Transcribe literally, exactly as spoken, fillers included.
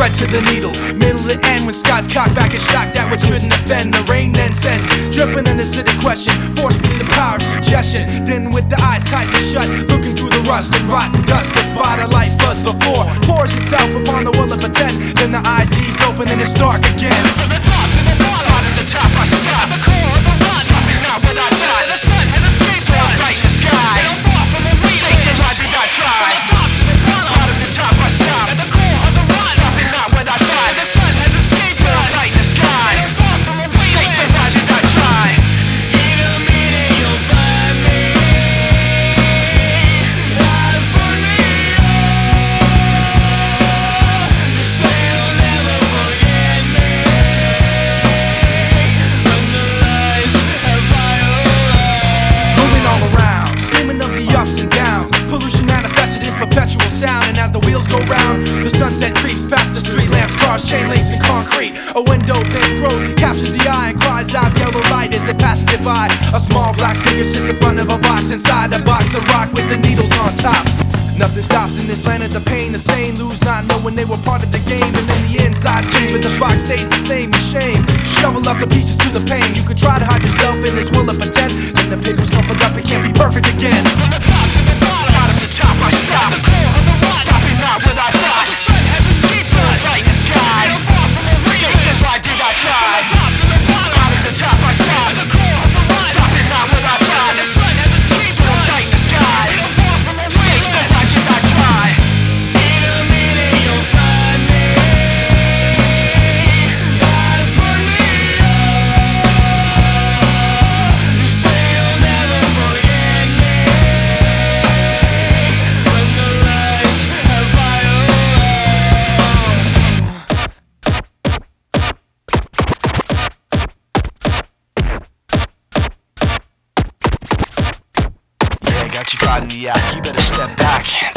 right to the needle, middle to end. When skies cocked back and shocked at which couldn't offend. The rain then sends, dripping in the city question, forcefully the power of suggestion. Then with the eyes tightly shut, looking through the rust and rotten dust, the spotlight floods the floor, pours itself upon the will of pretend. Then the eyes ease open and it's dark again. From the top to the bottom, bottom to the top I stop. At the core of the run, stopping not when I die. The sun has escaped so us, bright in the sky. And I'm far from the weakness, so why did I try? From the top to the bottom, bottom to the top I stop. At the core of the run, stopping not when I die. The sun has escaped so us, bright in the sky. And I'm far from the weakness, so why did I try? In a minute you'll find me. Lies burn me up. You say you'll never forget me. When the lies have violated. Moving all around, screaming of the ups and downs, pollution manifested in perpetual sound. And as the wheels go round, the sunset creeps past the street lamps, cars, chain lace and concrete. A window then grows, captures the eye and cries out yellow light as it passes it by. A small black figure sits in front of a box, inside the box a rock with the needles on top. Nothing stops in this land of the pain, the same lose not knowing they were part of the game. And then the inside's change, but the box stays the same with shame. Shovel up the pieces to the pain. You could try to hide yourself in this will of pretend, then the picture's crumpled up, it can't be perfect again. From the top to the bottom, bottom to the top I stop. At the core of the run, stopping not when I die. The sun has escaped us, bright in the sky. And I'm far from the weakness, so why did I try? From the top to the bottom, bottom to the top I stop. At the core of the run, stopping not when I die. The sun has escaped us, bright in the sky. And I'm far from the weakness, so why did I try? In a minute you'll find me. Lies burn me up. You say you'll never forget me. When the lies have violated. Yeah, got you caught in the act, you better step back.